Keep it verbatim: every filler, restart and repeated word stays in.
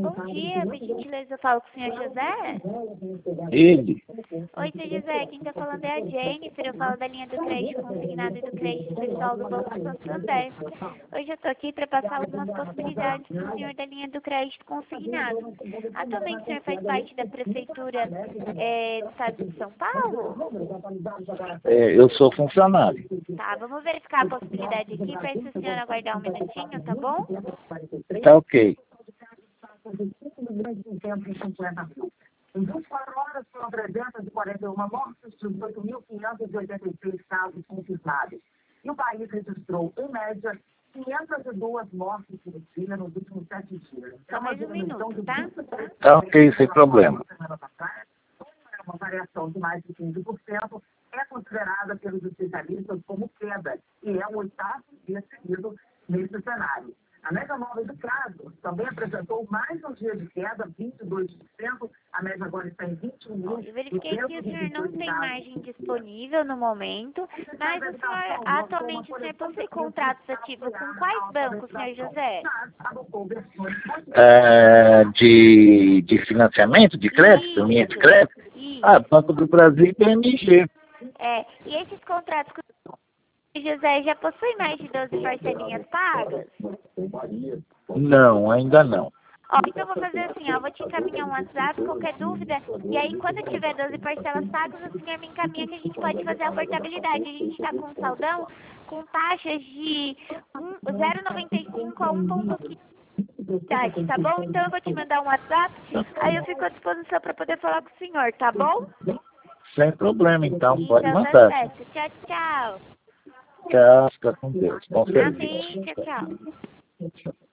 bom dia, por gentileza, eu falo com o senhor José? Ele? Oi, senhor José, quem tá falando é a Jennifer, eu falo da linha do crédito consignado e do crédito pessoal do Banco Santander. Hoje eu tô aqui para passar algumas possibilidades pro senhor da linha do crédito consignado. Atualmente o senhor faz parte da Prefeitura é, do Estado de São Paulo? É, eu sou funcionário. Tá, vamos verificar a possibilidade aqui, peço o senhor aguardar um minutinho, tá bom? Tá ok. Em vinte e quatro horas foram trezentas e quarenta e uma mortes, dezoito mil quinhentos e oitenta e seis casos confirmados. E o país registrou, em média, quinhentas e duas mortes por dia nos últimos sete dias. Só mais um minuto, tá? Tá ok, sem problema. Uma variação de mais de quinze por cento é considerada pelos especialistas como queda e é o oitavo dia seguido nesse cenário. A média móvel de casos também apresentou mais um dia de queda, vinte e dois por cento. A média agora está em vinte e um mil. Eu verifiquei que o senhor não tem margem disponível no momento, mas o senhor, atualmente, o senhor possui contratos ativos com quais bancos, senhor José? É, de, de financiamento, de crédito, linha de Isso, crédito? isso. Ah, Banco do Brasil e B M G. É, e esses contratos que o senhor José já possui mais de doze parcelinhas pagas? Não, ainda não. Ó, então eu vou fazer assim, ó, eu vou te encaminhar um WhatsApp, qualquer dúvida, e aí quando tiver doze parcelas pagas, o senhor me encaminha que a gente pode fazer a portabilidade. A gente tá com um saldão com taxas de zero vírgula noventa e cinco a um vírgula quinze, tá bom? Então eu vou te mandar um WhatsApp, aí eu fico à disposição para poder falar com o senhor, tá bom? Sem problema, então, pode Então tá mandar. certo. Tchau, tchau. Tchau, fica com Deus. Bom serviço. Amém, tchau, tchau.